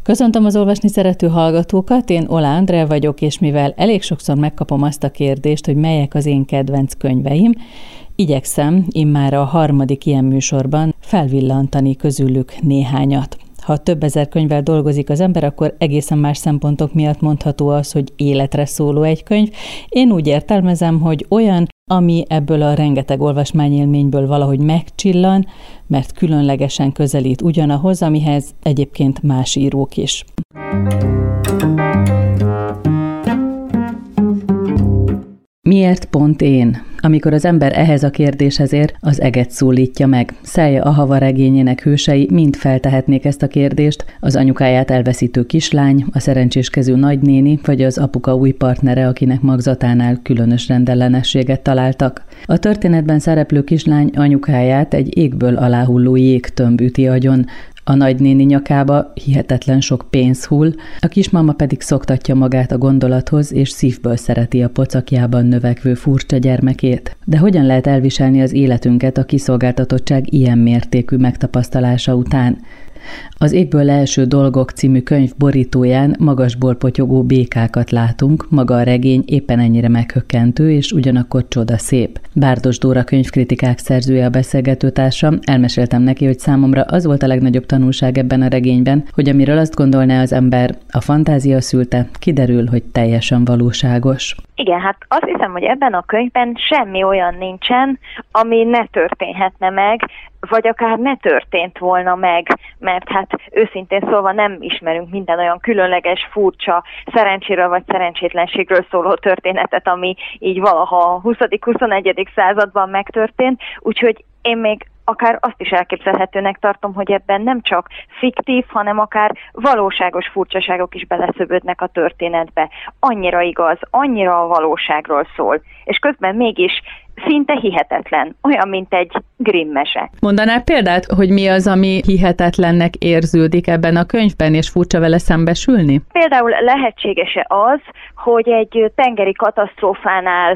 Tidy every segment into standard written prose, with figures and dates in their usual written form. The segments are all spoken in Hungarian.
Köszöntöm az olvasni szerető hallgatókat, én Ola Andrea vagyok, és mivel elég sokszor megkapom azt a kérdést, hogy melyek az én kedvenc könyveim, igyekszem immár a 3. ilyen műsorban felvillantani közülük néhányat. Ha több ezer könyvvel dolgozik az ember, akkor egészen más szempontok miatt mondható az, hogy életre szóló egy könyv. Én úgy értelmezem, hogy olyan, ami ebből a rengeteg olvasmányélményből valahogy megcsillan, mert különlegesen közelít ugyanahoz, amihez egyébként más írók is. Miért pont én? Amikor az ember ehhez a kérdéshez ér, az eget szólítja meg. Szelje Ahava regényének hősei mind feltehetnék ezt a kérdést, az anyukáját elveszítő kislány, a szerencséskezű nagynéni, vagy az apuka új partnere, akinek magzatánál különös rendellenességet találtak. A történetben szereplő kislány anyukáját egy égből aláhulló jégtömb üti agyon, a nagynéni nyakába hihetetlen sok pénz hull, a kismama pedig szoktatja magát a gondolathoz, és szívből szereti a pocakjában növekvő furcsa gyermekét. De hogyan lehet elviselni az életünket a kiszolgáltatottság ilyen mértékű megtapasztalása után? Az Égből leeső dolgok című könyv borítóján magasból potyogó békákat látunk, maga a regény éppen ennyire meghökkentő és ugyanakkor csodaszép. Bárdos Dóra könyvkritikák szerzője a beszélgetőtársam, elmeséltem neki, hogy számomra az volt a legnagyobb tanulság ebben a regényben, hogy amiről azt gondolná az ember, a fantázia szülte, kiderül, hogy teljesen valóságos. Igen, hát azt hiszem, hogy ebben a könyvben semmi olyan nincsen, ami ne történhetne meg, vagy akár ne történt volna meg, mert hát őszintén szólva nem ismerünk minden olyan különleges, furcsa, szerencséről vagy szerencsétlenségről szóló történetet, ami így valaha a 20.-21. században megtörtént, úgyhogy én még akár azt is elképzelhetőnek tartom, hogy ebben nem csak fiktív, hanem akár valóságos furcsaságok is beleszövődnek a történetbe. Annyira igaz, annyira a valóságról szól, és közben mégis szinte hihetetlen, olyan, mint egy Grimm mese. Mondanál példát, hogy mi az, ami hihetetlennek érződik ebben a könyvben, és furcsa vele szembesülni? Például lehetséges-e az, hogy egy tengeri katasztrófánál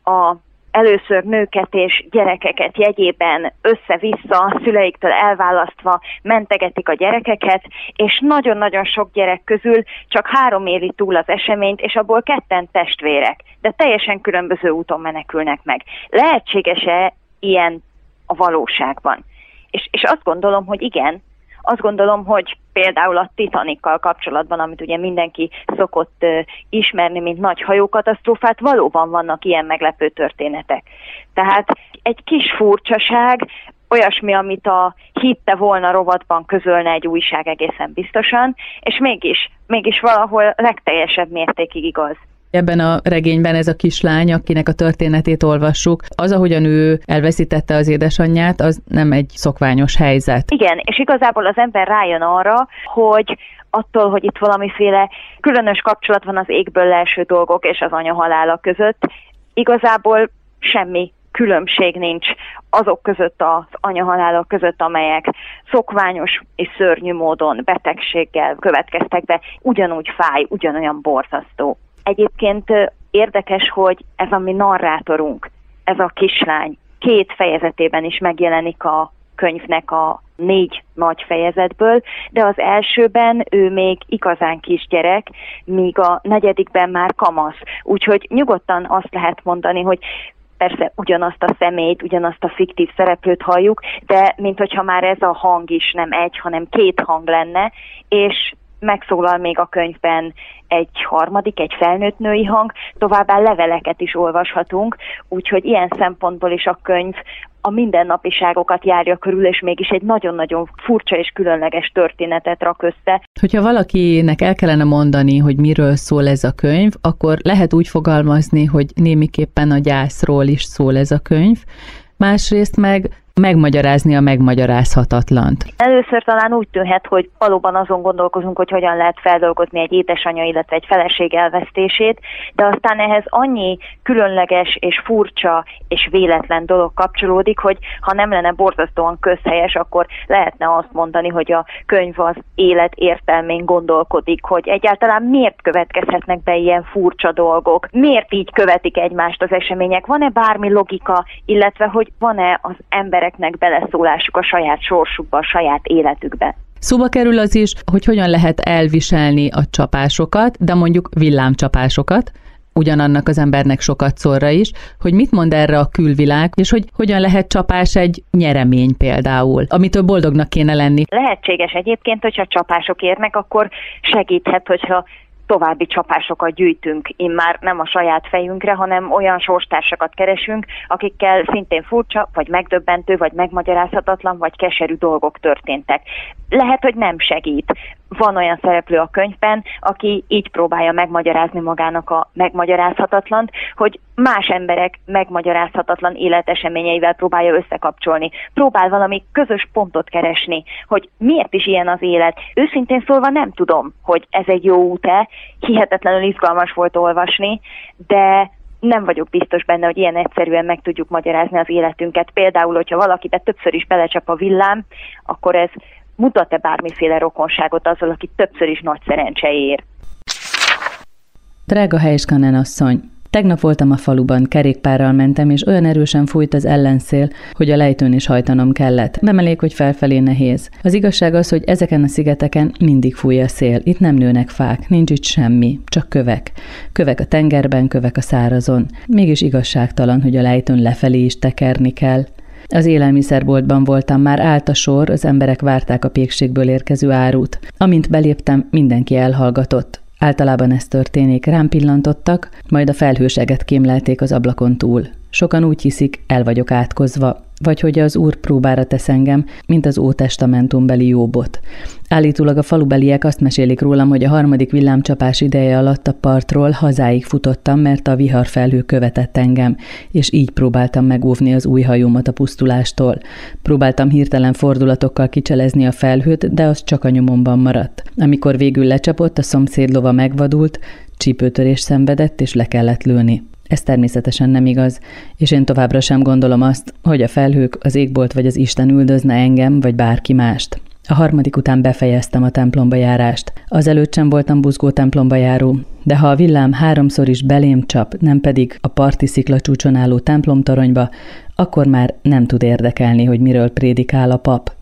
először nőket és gyerekeket jegyében össze-vissza, szüleiktől elválasztva mentegetik a gyerekeket, és nagyon-nagyon sok gyerek közül csak 3 éli túl az eseményt, és abból 2 testvérek, de teljesen különböző úton menekülnek meg. Lehetséges-e ilyen a valóságban? És azt gondolom, hogy igen. Azt gondolom, hogy például a Titanikkal kapcsolatban, amit ugye mindenki szokott ismerni, mint nagy hajókatasztrófát, valóban vannak ilyen meglepő történetek. Tehát egy kis furcsaság, olyasmi, amit a Hitte volna rovatban közölne egy újság egészen biztosan, és mégis valahol legteljesebb mértékig igaz. Ebben a regényben ez a kislány, akinek a történetét olvassuk, az, ahogyan ő elveszítette az édesanyját, az nem egy szokványos helyzet. Igen, és igazából az ember rájön arra, hogy attól, hogy itt valamiféle különös kapcsolat van az égből leeső dolgok és az anya halála között, igazából semmi különbség nincs azok között az anyahalálok között, amelyek szokványos és szörnyű módon betegséggel következtek be, ugyanúgy fáj, ugyanolyan borzasztó. Egyébként érdekes, hogy ez a mi narrátorunk, ez a kislány 2 fejezetében is megjelenik a könyvnek a 4 nagy fejezetből, de az elsőben ő még igazán kisgyerek, míg a 4. már kamasz. Úgyhogy nyugodtan azt lehet mondani, hogy persze ugyanazt a személyt, ugyanazt a fiktív szereplőt halljuk, de minthogyha már ez a hang is nem egy, hanem 2 hang lenne, és megszólal még a könyvben egy harmadik, egy felnőtt női hang, továbbá leveleket is olvashatunk, úgyhogy ilyen szempontból is a könyv a mindennapiságokat járja körül, és mégis egy nagyon-nagyon furcsa és különleges történetet rak össze. Hogyha valakinek el kellene mondani, hogy miről szól ez a könyv, akkor lehet úgy fogalmazni, hogy némiképpen a gyászról is szól ez a könyv, másrészt meg megmagyarázni a megmagyarázhatatlant. Először talán úgy tűnhet, hogy valóban azon gondolkozunk, hogy hogyan lehet feldolgozni egy édesanyja, illetve egy feleség elvesztését, de aztán ehhez annyi különleges és furcsa és véletlen dolog kapcsolódik, hogy ha nem lenne borzasztóan közhelyes, akkor lehetne azt mondani, hogy a könyv az élet értelmén gondolkodik, hogy egyáltalán miért következhetnek be ilyen furcsa dolgok, miért így követik egymást az események, van-e bármi logika, illetve hogy van-e az embereknek beleszólásuk a saját sorsukba, a saját életükbe. Szóba kerül az is, hogy hogyan lehet elviselni a csapásokat, de mondjuk villámcsapásokat, ugyanannak az embernek sokatszorra is, hogy mit mond erre a külvilág, és hogy hogyan lehet csapás egy nyeremény például, amitől boldognak kéne lenni. Lehetséges egyébként, hogyha csapások érnek, akkor segíthet, hogyha további csapásokat gyűjtünk, immár nem a saját fejünkre, hanem olyan sorstársakat keresünk, akikkel szintén furcsa, vagy megdöbbentő, vagy megmagyarázhatatlan, vagy keserű dolgok történtek. Lehet, hogy nem segít. Van olyan szereplő a könyvben, aki így próbálja megmagyarázni magának a megmagyarázhatatlant, hogy más emberek megmagyarázhatatlan életeseményeivel próbálja összekapcsolni. Próbál valami közös pontot keresni, hogy miért is ilyen az élet. Őszintén szólva nem tudom, hogy ez egy jó út-e, hihetetlenül izgalmas volt olvasni, de nem vagyok biztos benne, hogy ilyen egyszerűen meg tudjuk magyarázni az életünket. Például, hogyha valakibe többször is belecsap a villám, akkor ez mutat-e bármiféle rokonságot azzal, aki többször is nagy szerencse ér? Drága Heiskanen asszony, tegnap voltam a faluban, kerékpárral mentem, és olyan erősen fújt az ellenszél, hogy a lejtőn is hajtanom kellett. Nem elég, hogy felfelé nehéz. Az igazság az, hogy ezeken a szigeteken mindig fúj a szél. Itt nem nőnek fák, nincs itt semmi, csak kövek. Kövek a tengerben, kövek a szárazon. Mégis igazságtalan, hogy a lejtőn lefelé is tekerni kell. Az élelmiszerboltban voltam, már állt a sor, az emberek várták a pékségből érkező árut. Amint beléptem, mindenki elhallgatott. Általában ez történik, rám pillantottak, majd a felhőseget kémlelték az ablakon túl. Sokan úgy hiszik, el vagyok átkozva, vagy hogy az Úr próbára tesz engem, mint az ótestamentumbeli Jóbot. Állítólag a falubeliek azt mesélik rólam, hogy a harmadik villámcsapás ideje alatt a partról hazáig futottam, mert a viharfelhő követett engem, és így próbáltam megóvni az új hajómat a pusztulástól. Próbáltam hirtelen fordulatokkal kicselezni a felhőt, de az csak a nyomomban maradt. Amikor végül lecsapott, a szomszéd lova megvadult, csípőtörést szenvedett, és le kellett lőni. Ez természetesen nem igaz, és én továbbra sem gondolom azt, hogy a felhők, az égbolt vagy az Isten üldözne engem, vagy bárki mást. A harmadik után befejeztem a templomba járást. Azelőtt sem voltam buzgó templomba járó, de ha a villám 3-szor is belém csap, nem pedig a parti sziklacsúcson álló templomtoronyba, akkor már nem tud érdekelni, hogy miről prédikál a pap.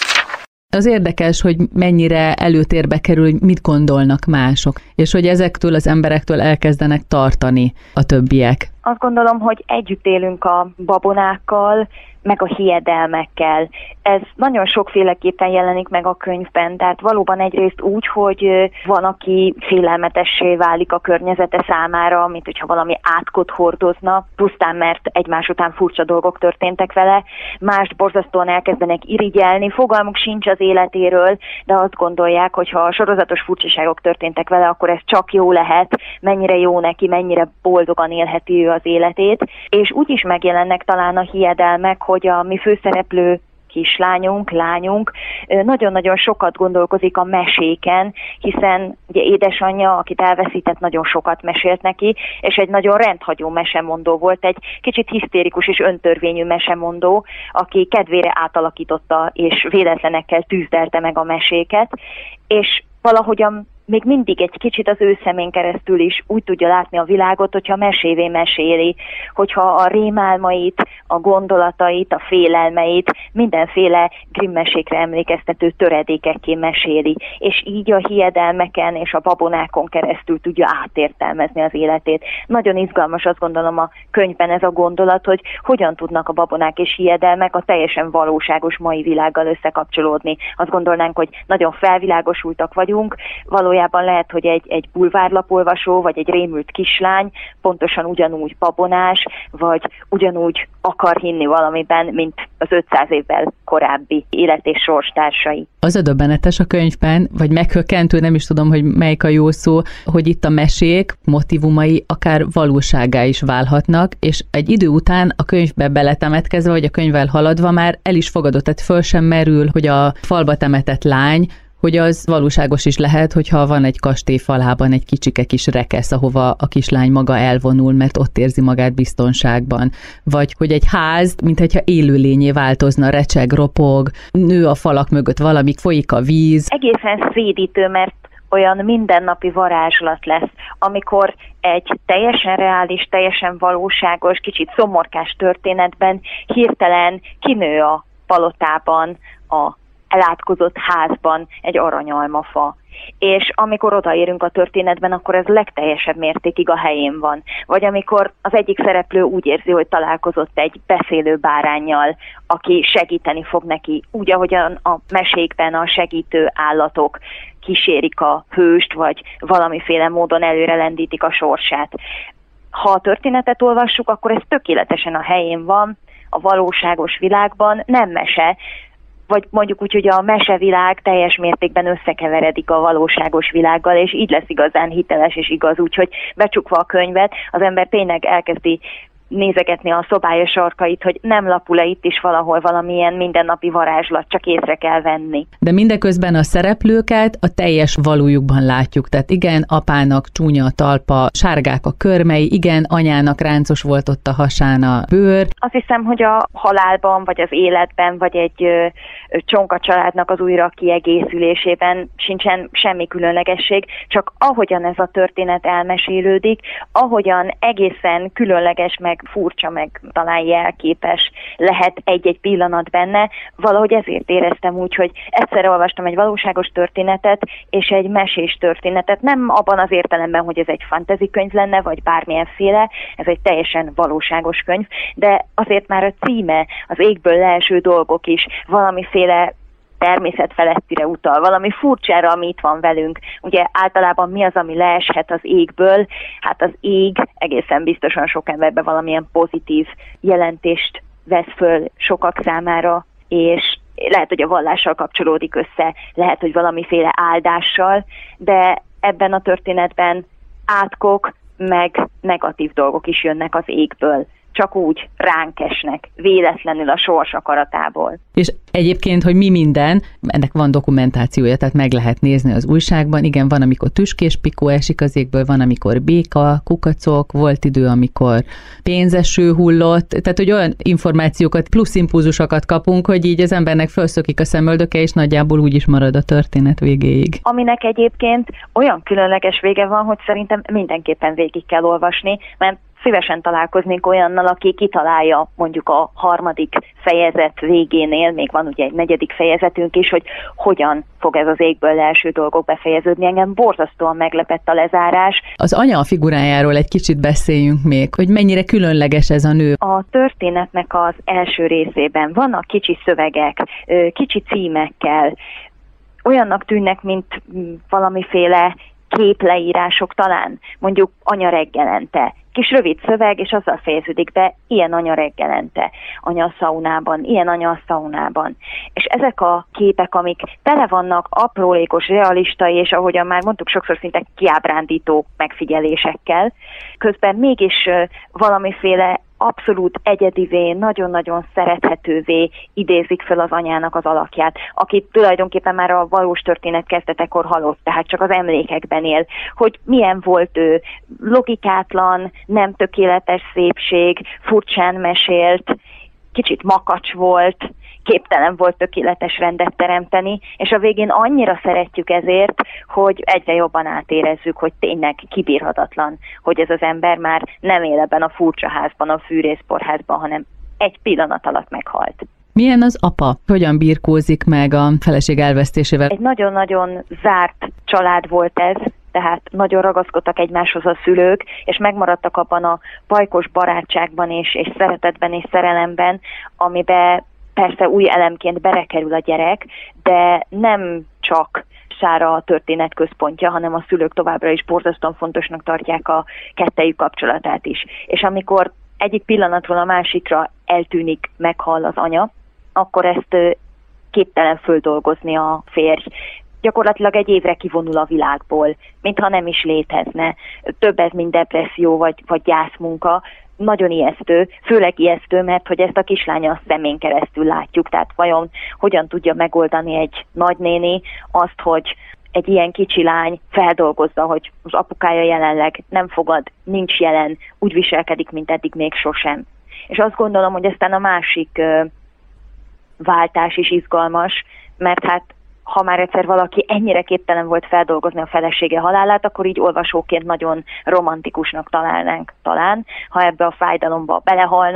Az érdekes, hogy mennyire előtérbe kerül, hogy mit gondolnak mások, és hogy ezektől az emberektől elkezdenek tartani a többiek. Azt gondolom, hogy együtt élünk a babonákkal, meg a hiedelmekkel. Ez nagyon sokféleképpen jelenik meg a könyvben, tehát valóban egyrészt úgy, hogy van, aki félelmetessé válik a környezete számára, mint hogyha valami átkot hordozna, pusztán mert egymás után furcsa dolgok történtek vele, mást borzasztóan elkezdenek irigyelni, fogalmuk sincs az életéről, de azt gondolják, hogy ha a sorozatos furcsaságok történtek vele, akkor ez csak jó lehet, mennyire jó neki, mennyire boldogan élheti ő az életét, és úgy is megjelennek talán a hiedelmek, hogy a mi főszereplő kislányunk, lányunk nagyon-nagyon sokat gondolkozik a meséken, hiszen ugye édesanyja, akit elveszített, nagyon sokat mesélt neki, és egy nagyon rendhagyó mesemondó volt, egy kicsit hisztérikus és öntörvényű mesemondó, aki kedvére átalakította és véletlenekkel tűzdelte meg a meséket, és valahogyan még mindig egy kicsit az ő szemén keresztül is úgy tudja látni a világot, hogyha mesévé meséli, hogyha a rémálmait, a gondolatait, a félelmeit mindenféle Grimm mesékre emlékeztető töredékekké meséli, és így a hiedelmeken és a babonákon keresztül tudja átértelmezni az életét. Nagyon izgalmas, azt gondolom, a könyvben ez a gondolat, hogy hogyan tudnak a babonák és hiedelmek a teljesen valóságos mai világgal összekapcsolódni. Azt gondolnánk, hogy nagyon felvilágosultak vagyunk, valójában lehet, hogy egy bulvárlapolvasó, vagy egy rémült kislány pontosan ugyanúgy babonás, vagy ugyanúgy akar hinni valamiben, mint az 500 évvel korábbi élet- és sorstársai. Az a döbbenetes a könyvben, vagy meghökkentő, nem is tudom, hogy melyik a jó szó, hogy itt a mesék motivumai akár valósággá is válhatnak, és egy idő után a könyvbe beletemetkezve, vagy a könyvvel haladva már el is fogadott, tehát föl sem merül, hogy a falba temetett lány, hogy az valóságos is lehet, hogyha van egy kastély falában egy kicsike kis rekesz, ahova a kislány maga elvonul, mert ott érzi magát biztonságban. Vagy hogy egy ház, mintha élőlényé változna, recseg, ropog, nő a falak mögött valami, folyik a víz. Egészen szédítő, mert olyan mindennapi varázslat lesz, amikor egy teljesen reális, teljesen valóságos, kicsit szomorkás történetben hirtelen kinő a palotában a elátkozott házban egy aranyalmafa. És amikor odaérünk a történetben, akkor ez legteljesebb mértékig a helyén van. Vagy amikor az egyik szereplő úgy érzi, hogy találkozott egy beszélő báránnyal, aki segíteni fog neki, úgy, ahogyan a mesékben a segítő állatok kísérik a hőst, vagy valamiféle módon előre lendítik a sorsát. Ha a történetet olvassuk, akkor ez tökéletesen a helyén van, a valóságos világban, nem mese, vagy mondjuk úgy, hogy a mesevilág teljes mértékben összekeveredik a valóságos világgal, és így lesz igazán hiteles és igaz, úgyhogy becsukva a könyvet, az ember tényleg elkezdi nézegetni a szobája sarkait, hogy nem lapul-e itt is valahol valamilyen mindennapi varázslat, csak észre kell venni. De mindeközben a szereplőket a teljes valójukban látjuk. Tehát igen, apának csúnya a talpa, sárgák a körmei, igen, anyának ráncos volt ott a hasán a bőr. Azt hiszem, hogy a halálban, vagy az életben, vagy egy csonka családnak az újra kiegészülésében sincsen semmi különlegesség, csak ahogyan ez a történet elmesélődik, ahogyan egészen különleges, meg furcsa, meg talán jelképes lehet egy-egy pillanat benne, valahogy ezért éreztem úgy, hogy egyszer olvastam egy valóságos történetet, és egy mesés történetet, nem abban az értelemben, hogy ez egy fantasy könyv lenne, vagy bármilyenféle, ez egy teljesen valóságos könyv, de azért már a címe, az égből leeső dolgok is valamiféle természet felettire utal, valami furcsára, ami itt van velünk. Ugye általában mi az, ami leeshet az égből? Hát az ég egészen biztosan sok emberben valamilyen pozitív jelentést vesz föl sokak számára, és lehet, hogy a vallással kapcsolódik össze, lehet, hogy valamiféle áldással, de ebben a történetben átkok, meg negatív dolgok is jönnek az égből. Csak úgy ránk esnek, véletlenül a sors akaratából. És egyébként, hogy mi minden, ennek van dokumentációja, tehát meg lehet nézni az újságban. Igen, van, amikor tüskés pikó esik az égből, van, amikor béka, kukacok, volt idő, amikor pénzeső hullott, tehát, hogy olyan információkat, plusz impulzusokat kapunk, hogy így az embernek felszökik a szemöldöke, és nagyjából úgy is marad a történet végéig. Aminek egyébként olyan különleges vége van, hogy szerintem mindenképpen végig kell olvasni, mert szívesen találkoznék olyannal, aki kitalálja mondjuk a 3. fejezet végénél, még van ugye egy 4. fejezetünk is, hogy hogyan fog ez az égből leeső dolgok befejeződni. Engem borzasztóan meglepett a lezárás. Az anya figurájáról egy kicsit beszéljünk még, hogy mennyire különleges ez a nő. A történetnek az első részében vannak kicsi szövegek, kicsi címekkel, olyannak tűnnek, mint valamiféle képleírások talán, mondjuk anya reggelente. Kis rövid szöveg, és azzal fejeződik be, ilyen anya reggelente, anya a szaunában, ilyen anya a szaunában. És ezek a képek, amik tele vannak aprólékos, realista, és ahogyan már mondtuk, sokszor szinte kiábrándító megfigyelésekkel, közben mégis valamiféle abszolút egyedivé, nagyon-nagyon szerethetővé idézik fel az anyának az alakját, aki tulajdonképpen már a valós történet kezdetekor halott, tehát csak az emlékekben él, hogy milyen volt ő, logikátlan, nem tökéletes szépség, furcsán mesélt, kicsit makacs volt, képtelen volt tökéletes rendet teremteni, és a végén annyira szeretjük ezért, hogy egyre jobban átérezzük, hogy tényleg kibírhatatlan, hogy ez az ember már nem él ebben a furcsa házban, a fűrészporházban, hanem egy pillanat alatt meghalt. Milyen az apa? Hogyan birkózik meg a feleség elvesztésével? Egy nagyon-nagyon zárt család volt ez, tehát nagyon ragaszkodtak egymáshoz a szülők, és megmaradtak abban a pajkos barátságban és szeretetben és szerelemben, amiben persze új elemként belekerül a gyerek, de nem csak Sára a történet központja, hanem a szülők továbbra is borzasztóan fontosnak tartják a kettejük kapcsolatát is. És amikor egyik pillanatról a másikra eltűnik, meghal az anya, akkor ezt képtelen földolgozni a férj. Gyakorlatilag egy évre kivonul a világból, mintha nem is létezne. Több ez, mint depresszió vagy gyászmunka. Nagyon ijesztő, főleg ijesztő, mert hogy ezt a kislánya a szemén keresztül látjuk, tehát vajon hogyan tudja megoldani egy nagynéni azt, hogy egy ilyen kicsi lány feldolgozza, hogy az apukája jelenleg nem fogad, nincs jelen, úgy viselkedik, mint eddig még sosem. És azt gondolom, hogy aztán a másik váltás is izgalmas, mert hát ha már egyszer valaki ennyire képtelen volt feldolgozni a felesége halálát, akkor így olvasóként nagyon romantikusnak találnánk talán, ha ebbe a fájdalomba belehalna, vagy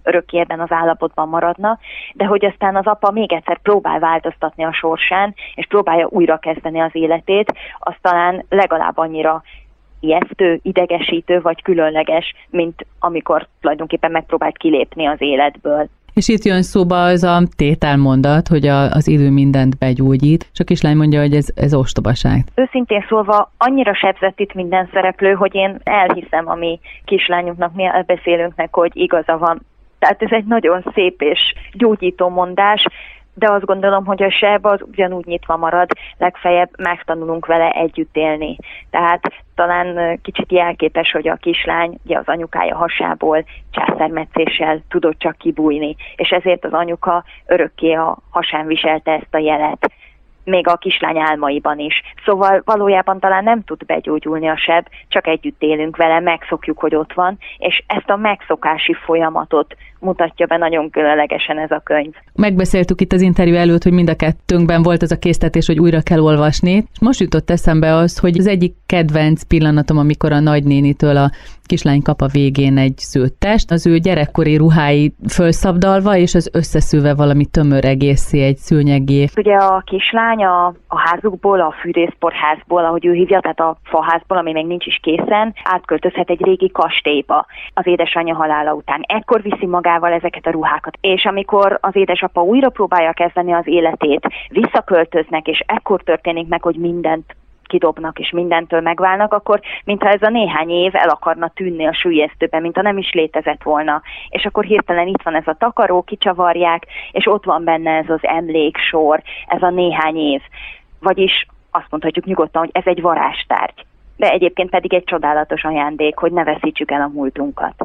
örökké ebben az állapotban maradna, de hogy aztán az apa még egyszer próbál változtatni a sorsán, és próbálja újrakezdeni az életét, az talán legalább annyira ijesztő, idegesítő vagy különleges, mint amikor tulajdonképpen megpróbált kilépni az életből. És itt jön szóba az a tételmondat, hogy az idő mindent begyógyít, és a kislány mondja, hogy ez ostobaság. Őszintén szólva annyira sebzett itt minden szereplő, hogy én elhiszem a mi kislányunknak, mi elbeszélőnknek, hogy igaza van. Tehát ez egy nagyon szép és gyógyító mondás, de azt gondolom, hogy a seb az ugyanúgy nyitva marad, legfeljebb megtanulunk vele együtt élni. Tehát talán kicsit jelképes, hogy a kislány ugye az anyukája hasából császármetszéssel tudott csak kibújni, és ezért az anyuka örökké a hasán viselte ezt a jelet, még a kislány álmaiban is. Szóval valójában talán nem tud begyógyulni a seb, csak együtt élünk vele, megszokjuk, hogy ott van, és ezt a megszokási folyamatot mutatja be nagyon különlegesen ez a könyv. Megbeszéltük itt az interjú előtt, hogy mind a kettőnkben volt az a késztetés, hogy újra kell olvasni, és most jutott eszembe az, hogy az egyik kedvenc pillanatom, amikor a nagynénitől a kislány kap a végén egy szőttest, az ő gyerekkori ruhái fölszabdalva, és az összeszülve valami tömör egészé, egy szőnyegé. Ugye a kislány a házukból, a fűrészporházból, ahogy ő hívja, tehát a faházból, ami még nincs is készen, átköltözhet egy régi kastélyba az édesanyja halála után. Ekkor viszi magával ezeket a ruhákat. És amikor az édesapa újra próbálja kezdeni az életét, visszaköltöznek, és ekkor történik meg, hogy mindent kidobnak és mindentől megválnak, akkor mintha ez a néhány év el akarna tűnni a süllyesztőben, mintha nem is létezett volna. És akkor hirtelen itt van ez a takaró, kicsavarják, és ott van benne ez az emléksor, ez a néhány év. Vagyis azt mondhatjuk nyugodtan, hogy ez egy varázstárgy. De egyébként pedig egy csodálatos ajándék, hogy ne veszítsük el a múltunkat.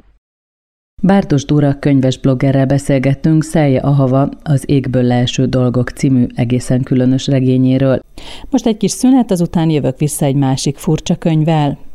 Bárdos Dóra könyves bloggerrel beszélgettünk Szelje Ahava az Égből leeső dolgok című egészen különös regényéről. Most egy kis szünet, azután jövök vissza egy másik furcsa könyvvel.